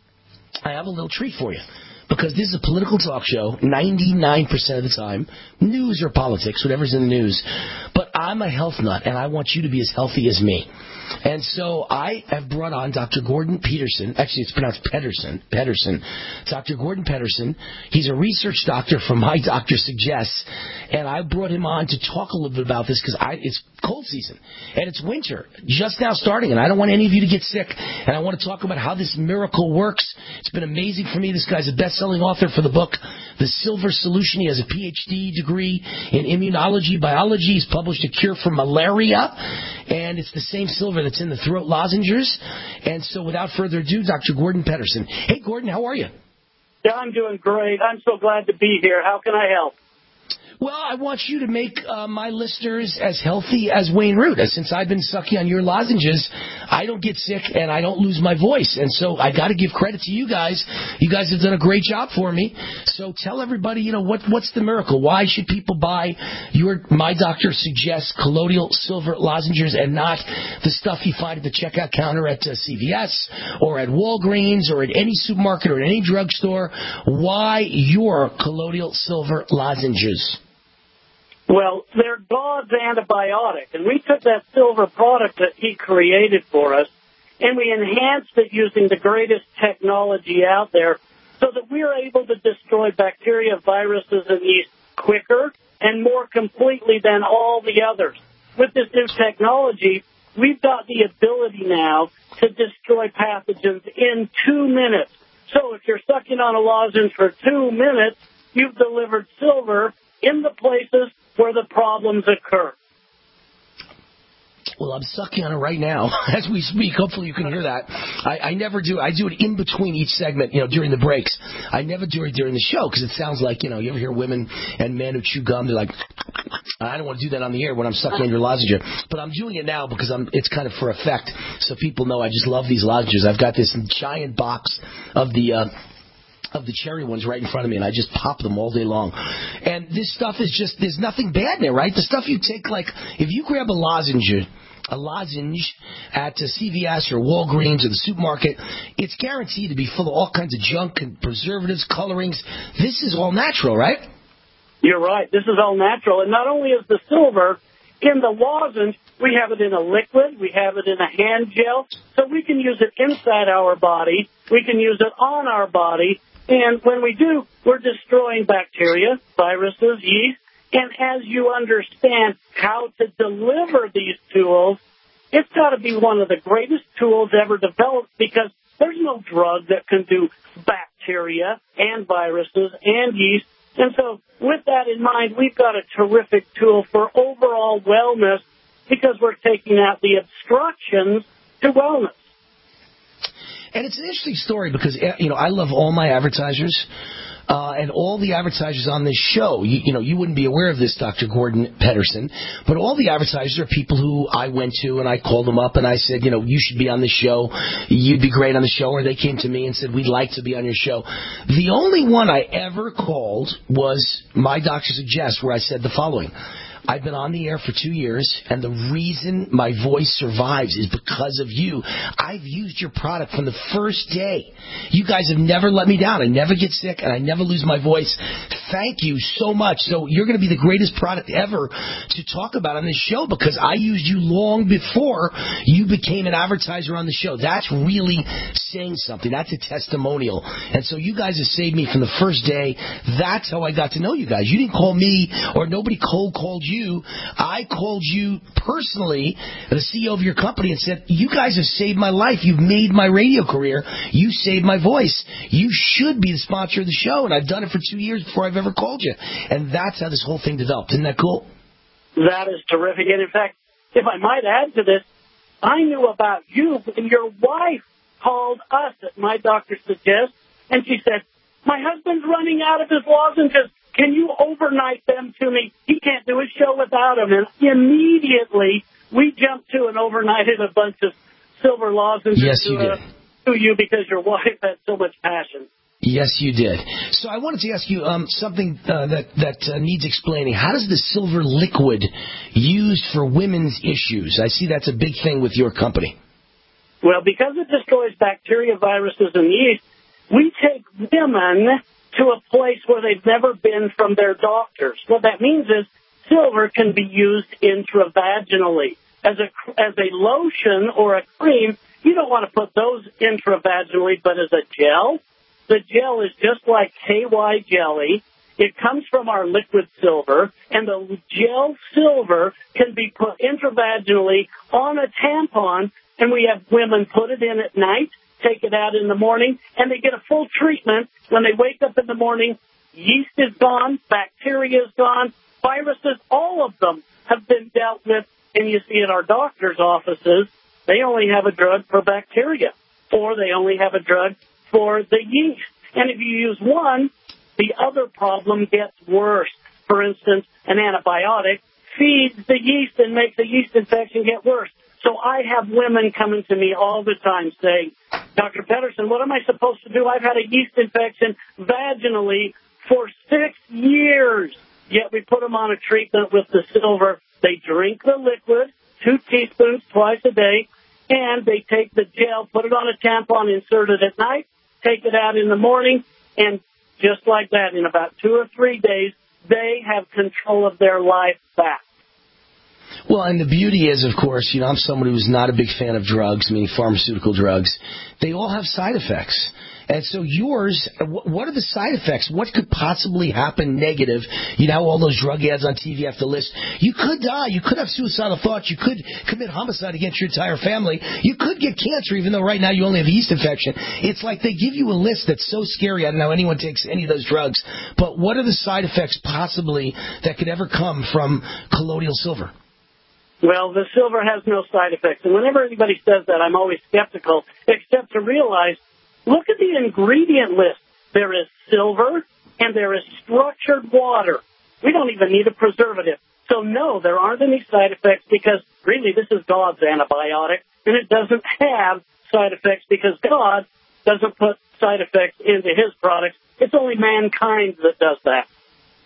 I have a little treat for you. Because this is a political talk show, ninety-nine percent of the time, news or politics, whatever's in the news. But I'm a health nut, and I want you to be as healthy as me. And so I have brought on Doctor Gordon Peterson. Actually, it's pronounced Pedersen. Pedersen. Doctor Gordon Pedersen. He's a research doctor from My Doctor Suggests. And I brought him on to talk a little bit about this because it's cold season. And it's winter, just now starting. And I don't want any of you to get sick. And I want to talk about how this miracle works. It's been amazing for me. This guy's a best-selling author for the book, The Silver Solution. He has a P H D degree in immunology, biology. He's published a cure for malaria. And it's the same silver that's in the throat lozenges. And so without further ado, Doctor Gordon Pedersen. Hey, Gordon, how are you? Yeah, I'm doing great. I'm so glad to be here. How can I help? Well, I want you to make uh, my listeners as healthy as Wayne Root. Since I've been sucking on your lozenges, I don't get sick and I don't lose my voice. And so I got to give credit to you guys. You guys have done a great job for me. So tell everybody, you know, what what's the miracle? Why should people buy your My Doctor Suggests colloidal silver lozenges and not the stuff you find at the checkout counter at uh, C V S or at Walgreens or at any supermarket or at any drugstore? Why your colloidal silver lozenges? Well, they're God's antibiotic, and we took that silver product that he created for us, and we enhanced it using the greatest technology out there so that we are able to destroy bacteria, viruses, and yeast quicker and more completely than all the others. With this new technology, we've got the ability now to destroy pathogens in two minutes. So if you're sucking on a lozenge for two minutes, you've delivered silver in the places where the problems occur. Well, I'm sucking on it right now as we speak. Hopefully you can hear that. I, I never do. I do it in between each segment, you know, during the breaks. I never do it during the show because it sounds like, you know, you ever hear women and men who chew gum, they're like, I don't want to do that on the air when I'm sucking on your lozenge. But I'm doing it now because I'm. It's kind of for effect so people know I just love these lozenges. I've got this giant box of the... Uh, of the cherry ones right in front of me, and I just pop them all day long. And this stuff is just, there's nothing bad in there, right? The stuff you take, like, if you grab a lozenge a lozenge at uh, C V S or Walgreens or the supermarket, it's guaranteed to be full of all kinds of junk and preservatives, colorings. This is all natural, right? You're right. This is all natural. And not only is the silver in the lozenge, we have it in a liquid, we have it in a hand gel, so we can use it inside our body, we can use it on our body, and when we do, we're destroying bacteria, viruses, yeast, and as you understand how to deliver these tools, it's got to be one of the greatest tools ever developed because there's no drug that can do bacteria and viruses and yeast. And so with that in mind, we've got a terrific tool for overall wellness because we're taking out the obstructions to wellness. And it's an interesting story because, you know, I love all my advertisers. Uh, and all the advertisers on this show, you, you know, you wouldn't be aware of this, Doctor Gordon Pedersen, but all the advertisers are people who I went to and I called them up and I said, you know, you should be on the show. You'd be great on the show. Or they came to me and said, we'd like to be on your show. The only one I ever called was My Doctor Suggests, where I said the following. I've been on the air for two years, and the reason my voice survives is because of you. I've used your product from the first day. You guys have never let me down. I never get sick, and I never lose my voice. Thank you so much. So you're going to be the greatest product ever to talk about on this show because I used you long before you became an advertiser on the show. That's really saying something. That's a testimonial. And so you guys have saved me from the first day. That's how I got to know you guys. You didn't call me, or nobody cold called you. You, I called you personally, the C E O of your company, and said, you guys have saved my life. You've made my radio career. You saved my voice. You should be the sponsor of the show, and I've done it for two years before I've ever called you. And that's how this whole thing developed. Isn't that cool? That is terrific. And in fact, if I might add to this, I knew about you when your wife called us at My Doctor Suggests, and she said, my husband's running out of his lozenges. Can you overnight them to me? He can't do his show without them. And immediately, we jumped to and overnighted a bunch of silver lozenges yes, you to, uh, did. to you because your wife had so much passion. Yes, you did. So I wanted to ask you um, something uh, that, that uh, needs explaining. How does the silver liquid used for women's issues? I see that's a big thing with your company. Well, because it destroys bacteria, viruses, and yeast, we take women to a place where they've never been from their doctors. What that means is silver can be used intravaginally. As a, as a lotion or a cream, you don't want to put those intravaginally, but as a gel, the gel is just like K Y jelly. It comes from our liquid silver, and the gel silver can be put intravaginally on a tampon, and we have women put it in at night, take it out in the morning, and they get a full treatment. When they wake up in the morning, yeast is gone, bacteria is gone, viruses, all of them have been dealt with. And you see in our doctors' offices, they only have a drug for bacteria, or they only have a drug for the yeast. And if you use one, the other problem gets worse. For instance, an antibiotic feeds the yeast and makes the yeast infection get worse. So I have women coming to me all the time saying, Doctor Pedersen, what am I supposed to do? I've had a yeast infection vaginally for six years. Yet we put them on a treatment with the silver. They drink the liquid, two teaspoons twice a day, and they take the gel, put it on a tampon, insert it at night, take it out in the morning, and just like that, in about two or three days, they have control of their life back. Well, and the beauty is, of course, you know, I'm someone who's not a big fan of drugs, meaning pharmaceutical drugs. They all have side effects. And so yours, what are the side effects? What could possibly happen negative? You know, all those drug ads on T V have to list. You could die. You could have suicidal thoughts. You could commit homicide against your entire family. You could get cancer, even though right now you only have a yeast infection. It's like they give you a list that's so scary. I don't know anyone takes any of those drugs. But what are the side effects possibly that could ever come from colloidal silver? Well, the silver has no side effects. And whenever anybody says that, I'm always skeptical, except to realize, look at the ingredient list. There is silver and there is structured water. We don't even need a preservative. So, no, there aren't any side effects because, really, this is God's antibiotic, and it doesn't have side effects because God doesn't put side effects into his products. It's only mankind that does that.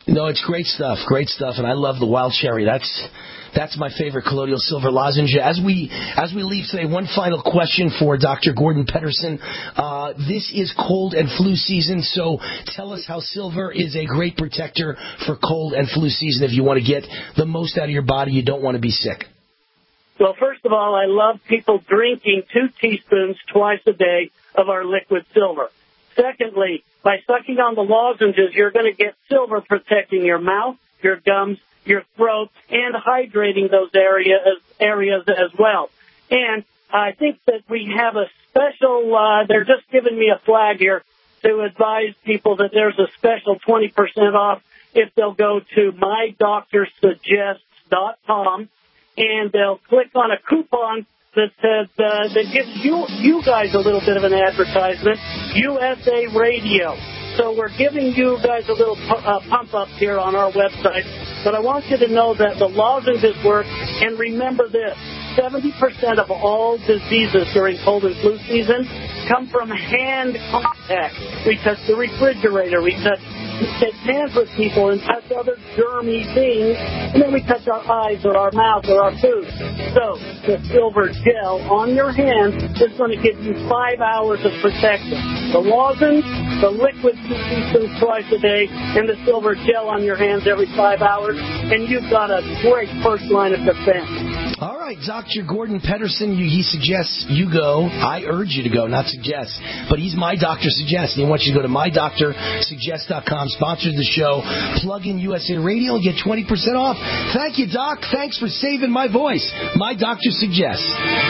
No, it's great stuff, great stuff, and I love the wild cherry. That's that's my favorite colloidal silver lozenge. As we as we leave today, one final question for Doctor Gordon Pedersen. Uh, this is cold and flu season, so tell us how silver is a great protector for cold and flu season. If you want to get the most out of your body, you don't want to be sick. Well, first of all, I love people drinking two teaspoons twice a day of our liquid silver. Secondly, by sucking on the lozenges, you're going to get silver protecting your mouth, your gums, your throat, and hydrating those areas areas as well. And I think that we have a special, uh, they're just giving me a flag here to advise people that there's a special twenty percent off if they'll go to my doctor suggests dot com and they'll click on a coupon that says, uh, that gives you, you guys a little bit of an advertisement, U S A Radio. So we're giving you guys a little pu- uh, pump up here on our website. But I want you to know that the lozenges work. And remember this, seventy percent of all diseases during cold and flu season come from hand contact. We touch the refrigerator. We touch shake hands with people and touch other germy things, and then we touch our eyes or our mouth or our food. So the silver gel on your hands is going to give you five hours of protection. The lozenge, the liquid two teaspoons twice a day, and the silver gel on your hands every five hours, and you've got a great first line of defense. All right, Doctor Gordon Pedersen, he suggests you go. I urge you to go, not suggest. But he's My Doctor Suggests, and he wants you to go to my doctor suggest dot com, sponsors the show, plug in U S A Radio, and get twenty percent off. Thank you, Doc. Thanks for saving my voice. My Doctor Suggests.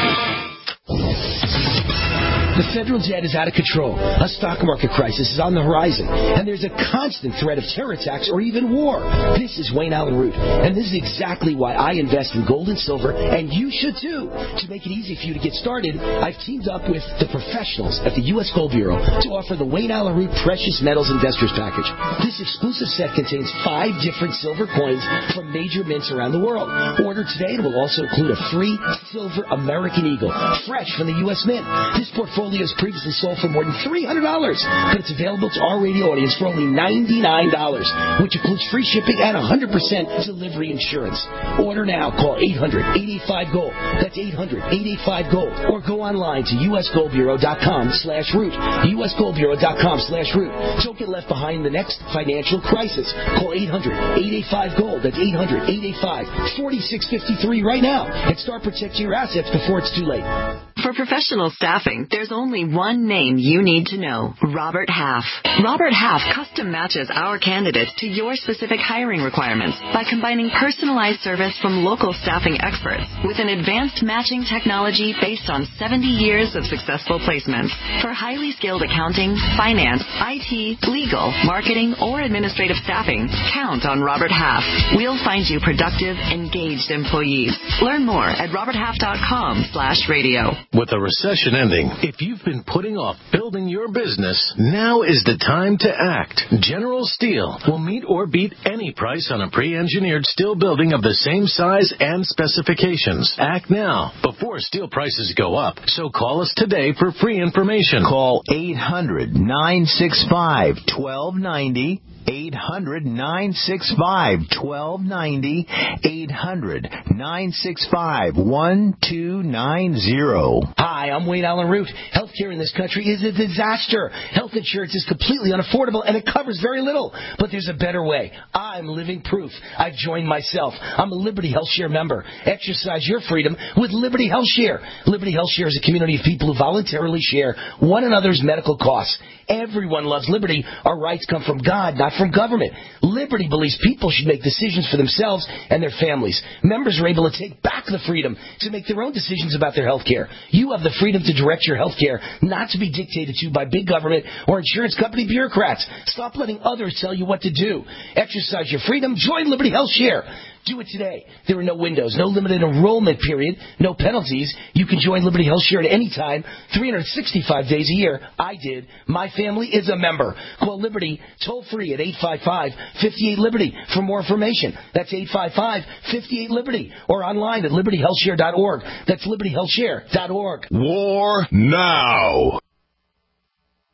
The federal debt is out of control. A stock market crisis is on the horizon, and there's a constant threat of terror attacks or even war. This is Wayne Allen Root, and this is exactly why I invest in gold and silver, and you should too. To make it easy for you to get started, I've teamed up with the professionals at the U S Gold Bureau to offer the Wayne Allen Root Precious Metals Investors Package. This exclusive set contains five different silver coins from major mints around the world. Order today, and it will also include a free silver American Eagle, fresh from the U S Mint. This portfolio is previously sold for more than three hundred dollars, but it's available to our radio audience for only ninety-nine dollars, which includes free shipping and one hundred percent delivery insurance. Order now. Call eight hundred, eight eight five, GOLD. That's eight hundred, eight eight five, GOLD. Or go online to U S Gold Bureau dot com slash root. U S Gold Bureau dot com slash root. Don't get left behind in the next financial crisis. Call eight hundred, eight eight five, GOLD. That's eight hundred, eight eight five, four six five three right now and start protecting your assets before it's too late. For professional staffing, there's only one name you need to know: Robert Half. Robert Half custom matches our candidates to your specific hiring requirements by combining personalized service from local staffing experts with an advanced matching technology based on seventy years of successful placements. For highly skilled accounting, finance, I T, legal, marketing, or administrative staffing, count on Robert Half. We'll find you productive, engaged employees. Learn more at robert half dot com slash radio. With the recession ending, if you've been putting off building your business, now is the time to act. General Steel will meet or beat any price on a pre-engineered steel building of the same size and specifications. Act now before steel prices go up. So call us today for free information. Call eight hundred, nine six five, one two nine zero. eight hundred, nine six five, one two nine zero. eight hundred, nine six five, one two nine zero. Hi, I'm Wayne Allen Root. Healthcare in this country is a disaster. Health insurance is completely unaffordable, and it covers very little. But there's a better way. I'm living proof. I've joined myself. I'm a Liberty Health Share member. Exercise your freedom with Liberty Health Share. Liberty Health Share is a community of people who voluntarily share one another's medical costs. Everyone loves liberty. Our rights come from God, not from government. Liberty believes people should make decisions for themselves and their families. Members are able to take back the freedom to make their own decisions about their health care. You have the freedom to direct your health care, not to be dictated to by big government or insurance company bureaucrats. Stop letting others tell you what to do. Exercise your freedom. Join Liberty Health Share. Do it today. There are no windows, no limited enrollment period, no penalties. You can join Liberty Health Share at any time, three hundred sixty-five days a year. I did. My family is a member. Call Liberty toll free at eight five five, five eight, Liberty for more information. That's eight five five, five eight, Liberty or online at liberty health share dot org. That's liberty health share dot org. War now.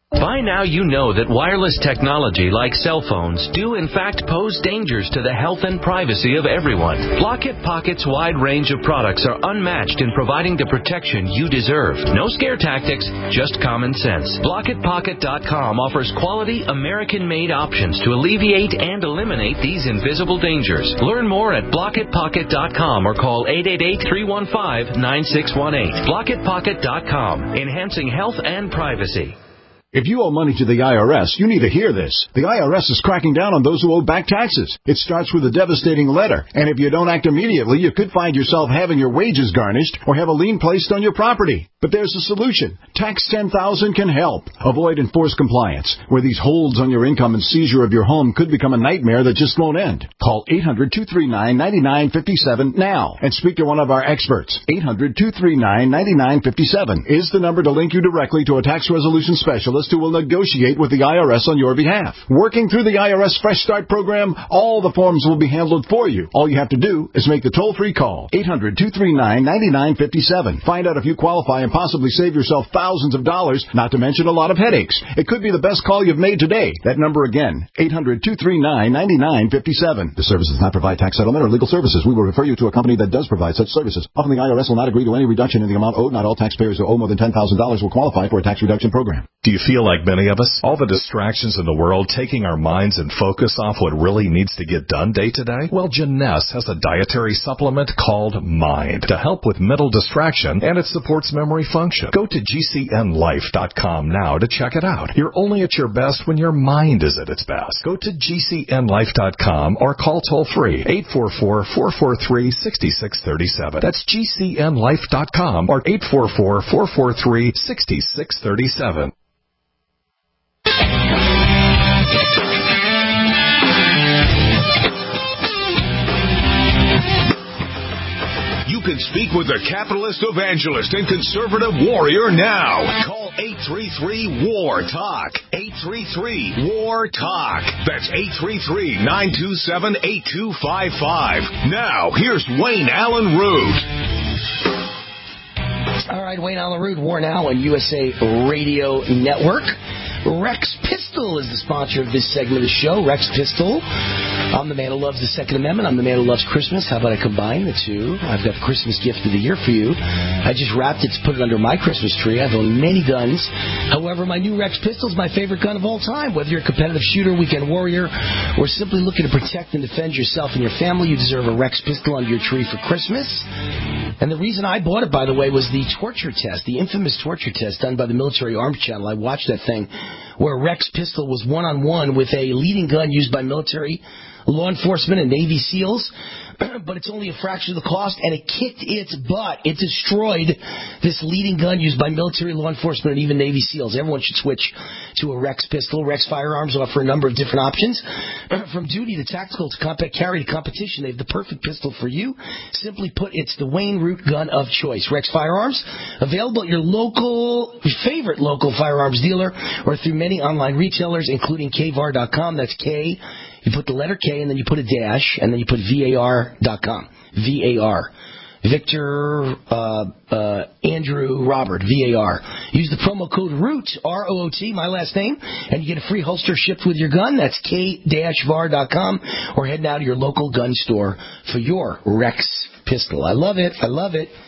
By now you know that wireless technology like cell phones do in fact pose dangers to the health and privacy of everyone. Blockit Pocket's wide range of products are unmatched in providing the protection you deserve. No scare tactics, just common sense. Blockit Pocket dot com offers quality American-made options to alleviate and eliminate these invisible dangers. Learn more at Blockit Pocket dot com or call eight eight eight, three one five, nine six one eight. Blockit Pocket dot com, enhancing health and privacy. If you owe money to the I R S, you need to hear this. The I R S is cracking down on those who owe back taxes. It starts with a devastating letter, and if you don't act immediately, you could find yourself having your wages garnished or have a lien placed on your property. But there's a solution. Tax ten thousand can help. Avoid enforced compliance, where these holds on your income and seizure of your home could become a nightmare that just won't end. Call eight hundred, two three nine, nine nine five seven now and speak to one of our experts. eight hundred, two three nine, nine nine five seven is the number to link you directly to a tax resolution specialist who will negotiate with the I R S on your behalf. Working through the I R S Fresh Start program, all the forms will be handled for you. All you have to do is make the toll-free call. eight hundred, two three nine, nine nine five seven. Find out if you qualify and possibly save yourself thousands of dollars, not to mention a lot of headaches. It could be the best call you've made today. That number again, eight hundred, two three nine, nine nine five seven. The service does not provide tax settlement or legal services. We will refer you to a company that does provide such services. Often the I R S will not agree to any reduction in the amount owed. Not all taxpayers who owe more than ten thousand dollars will qualify for a tax reduction program. Do you feel like many of us? All the distractions in the world taking our minds and focus off what really needs to get done day to day? Well, Janess has a dietary supplement called Mind to help with mental distraction, and it supports memory function. Go to G C N life dot com now to check it out. You're only at your best when your mind is at its best. Go to G C N life dot com or call toll-free eight four four, four four three, six six three seven. That's G C N life dot com or eight four four, four four three, six six three seven. You can speak with the capitalist evangelist and conservative warrior now. Call eight three three, W A R, TALK. eight three three, W A R, TALK. That's eight three three, nine two seven, eight two five five. Now, here's Wayne Allen Root. All right, Wayne Allen Root, War Now on U S A Radio Network. Rex Pistol is the sponsor of this segment of the show. Rex Pistol. I'm the man who loves the Second Amendment. I'm the man who loves Christmas. How about I combine the two? I've got the Christmas gift of the year for you. I just wrapped it to put it under my Christmas tree. I've owned many guns. However, my new Rex Pistol is my favorite gun of all time. Whether you're a competitive shooter, weekend warrior, or simply looking to protect and defend yourself and your family, you deserve a Rex Pistol under your tree for Christmas. And the reason I bought it, by the way, was the torture test, the infamous torture test done by the Military Arms Channel. I watched that thing where Rex Pistol was one-on-one with a leading gun used by military, law enforcement, and Navy SEALs. But it's only a fraction of the cost, and it kicked its butt. It destroyed this leading gun used by military, law enforcement, and even Navy SEALs. Everyone should switch to a Rex pistol. Rex Firearms offer a number of different options. From duty to tactical to compact carry to competition, they have the perfect pistol for you. Simply put, it's the Wayne Root gun of choice. Rex Firearms, available at your local, your favorite local firearms dealer, or through many online retailers, including K V A R dot com. That's K. You put the letter K, and then you put a dash, and then you put V A R dot com. V A R. Victor, uh, uh, Andrew, Robert, V A R. Use the promo code ROOT, R O O T, my last name, and you get a free holster shipped with your gun. That's K V A R dot com, or head now to your local gun store for your Rex pistol. I love it. I love it.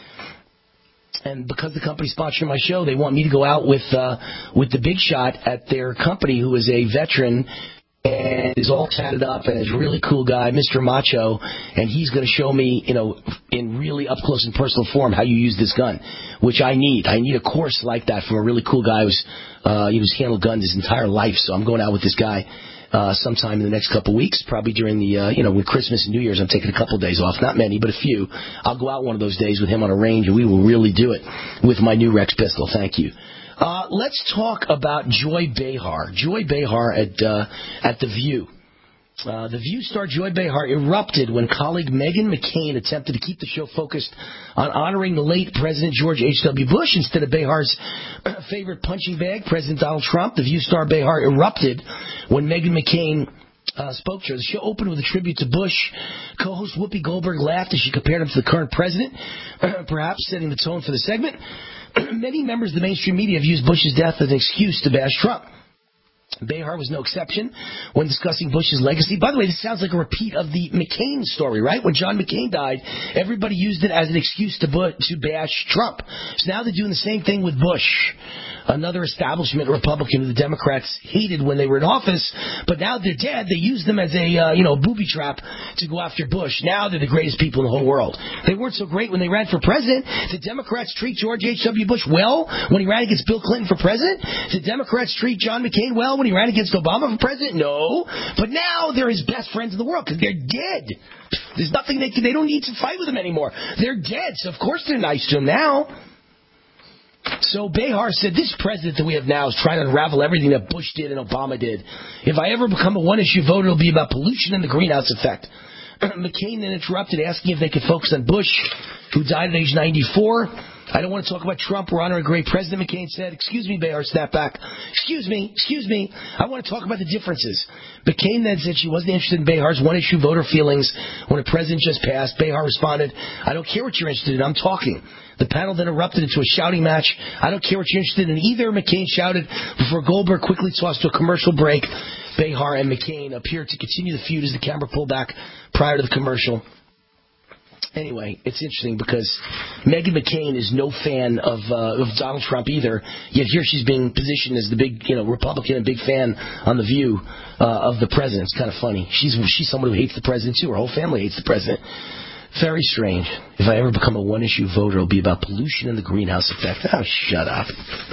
And because the company's sponsoring my show, they want me to go out with uh, with the big shot at their company, who is a veteran and is all tatted up and is a really cool guy, Mister Macho, and he's going to show me, you know, in really up close and personal form how you use this gun, which I need. I need a course like that from a really cool guy who's uh, who's handled guns his entire life. So I'm going out with this guy uh, sometime in the next couple of weeks, probably during the, uh, you know, with Christmas and New Year's. I'm taking a couple of days off, not many, but a few. I'll go out one of those days with him on a range, and we will really do it with my new Rex pistol. Thank you. Uh, let's talk about Joy Behar. Joy Behar at uh, at The View. Uh, the View star Joy Behar erupted when colleague Meghan McCain attempted to keep the show focused on honoring the late President George H W. Bush instead of Behar's favorite punching bag, President Donald Trump. The View star Behar erupted when Meghan McCain Uh, spoke to her. The show opened with a tribute to Bush. Co-host Whoopi Goldberg laughed as she compared him to the current president, perhaps setting the tone for the segment. Many members of the mainstream media have used Bush's death as an excuse to bash Trump. Behar was no exception when discussing Bush's legacy. By the way, this sounds like a repeat of the McCain story, right? When John McCain died, everybody used it as an excuse to, bu- to bash Trump. So now they're doing the same thing with Bush, another establishment Republican who the Democrats hated when they were in office. But now they're dead. They used them as a uh, you know booby trap to go after Bush. Now they're the greatest people in the whole world. They weren't so great when they ran for president. Did Democrats treat George H W. Bush well when he ran against Bill Clinton for president? Did Democrats treat John McCain well when he ran against Obama for president? No. But now they're his best friends in the world because they're dead. There's nothing they can, they don't need to fight with him anymore. They're dead, so of course they're nice to him now. So Behar said, this president that we have now is trying to unravel everything that Bush did and Obama did. If I ever become a one-issue voter, it'll be about pollution and the greenhouse effect. McCain then interrupted, asking if they could focus on Bush, who died at age ninety-four. I don't want to talk about Trump. We're honoring a great president, McCain said. Excuse me, Behar, snap back. Excuse me, excuse me. I want to talk about the differences. McCain then said she wasn't interested in Behar's one-issue voter feelings when a president just passed. Behar responded, I don't care what you're interested in. I'm talking. The panel then erupted into a shouting match. I don't care what you're interested in either, McCain shouted before Goldberg quickly tossed to a commercial break. Behar and McCain appeared to continue the feud as the camera pulled back prior to the commercial. Anyway, it's interesting because Meghan McCain is no fan of uh, of Donald Trump either. Yet here she's being positioned as the big, you know, Republican and big fan on The View uh, of the president. It's kind of funny. She's she's someone who hates the president too. Her whole family hates the president. Very strange. If I ever become a one-issue voter, it'll be about pollution and the greenhouse effect. Oh, shut up.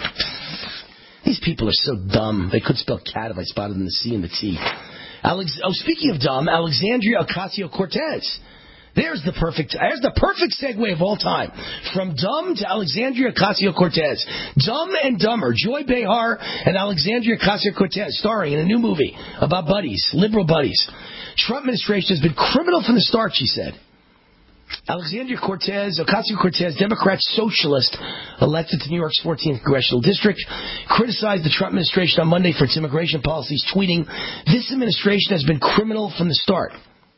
These people are so dumb. They could spell cat if I spotted them in the C and the T. Alex- oh, speaking of dumb, Alexandria Ocasio-Cortez. There's the perfect, there's the perfect segue of all time. From dumb to Alexandria Ocasio-Cortez. Dumb and Dumber. Joy Behar and Alexandria Ocasio-Cortez starring in a new movie about buddies, liberal buddies. Trump administration has been criminal from the start, she said. Alexandria Cortez, Ocasio-Cortez, Democrat socialist, elected to New York's fourteenth congressional district, criticized the Trump administration on Monday for its immigration policies, tweeting, "This administration has been criminal from the start."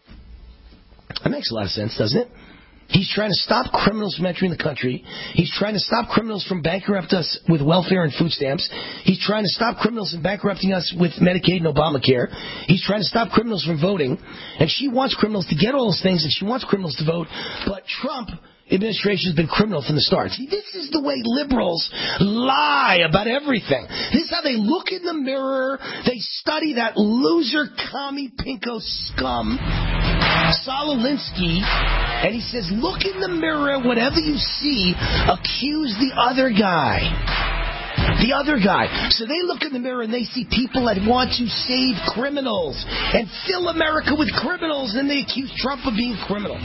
That makes a lot of sense, doesn't it? He's trying to stop criminals from entering the country. He's trying to stop criminals from bankrupting us with welfare and food stamps. He's trying to stop criminals from bankrupting us with Medicaid and Obamacare. He's trying to stop criminals from voting. And she wants criminals to get all those things, and she wants criminals to vote. But Trump administration has been criminal from the start. See, this is the way liberals lie about everything. This is how they look in the mirror. They study that loser, commie, pinko scum, Saul Alinsky, and he says, look in the mirror, whatever you see, accuse the other guy. The other guy. So they look in the mirror and they see people that want to save criminals and fill America with criminals, and they accuse Trump of being criminal.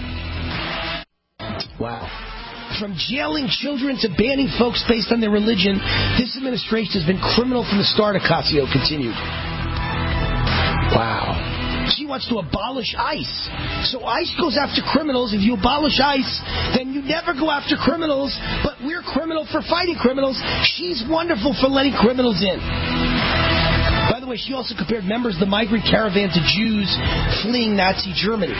Wow. From jailing children to banning folks based on their religion, this administration has been criminal from the start, Ocasio continued. Wow. She wants to abolish ICE. So ICE goes after criminals. If you abolish ICE, then you never go after criminals, but we're criminal for fighting criminals. She's wonderful for letting criminals in. By the way, she also compared members of the migrant caravan to Jews fleeing Nazi Germany.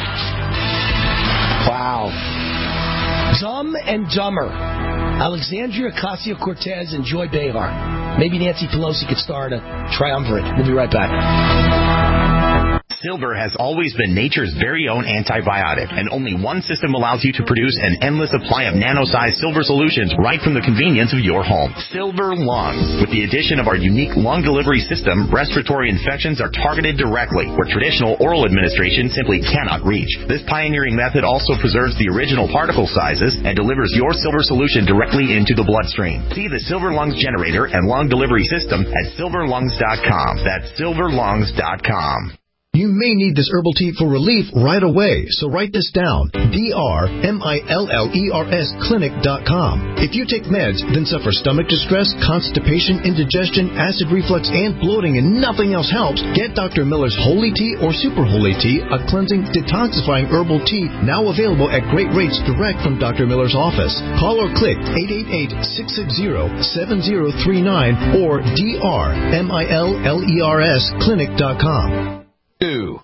Wow. Dumb and Dumber. Alexandria Ocasio-Cortez and Joy Behar. Maybe Nancy Pelosi could start a triumvirate. We'll be right back. Silver has always been nature's very own antibiotic, and only one system allows you to produce an endless supply of nano-sized silver solutions right from the convenience of your home. Silver Lungs. With the addition of our unique lung delivery system, respiratory infections are targeted directly, where traditional oral administration simply cannot reach. This pioneering method also preserves the original particle sizes and delivers your silver solution directly into the bloodstream. See the Silver Lungs generator and lung delivery system at silver lungs dot com. That's silver lungs dot com. You may need this herbal tea for relief right away, so write this down. D R M I L L E R S clinic dot com. If you take meds, then suffer stomach distress, constipation, indigestion, acid reflux, and bloating, and nothing else helps, get Doctor Miller's Holy Tea or Super Holy Tea, a cleansing, detoxifying herbal tea, now available at great rates direct from Doctor Miller's office. Call or click eight eight eight, six six zero, seven zero three nine or D R M I L L E R S clinic dot com. Two.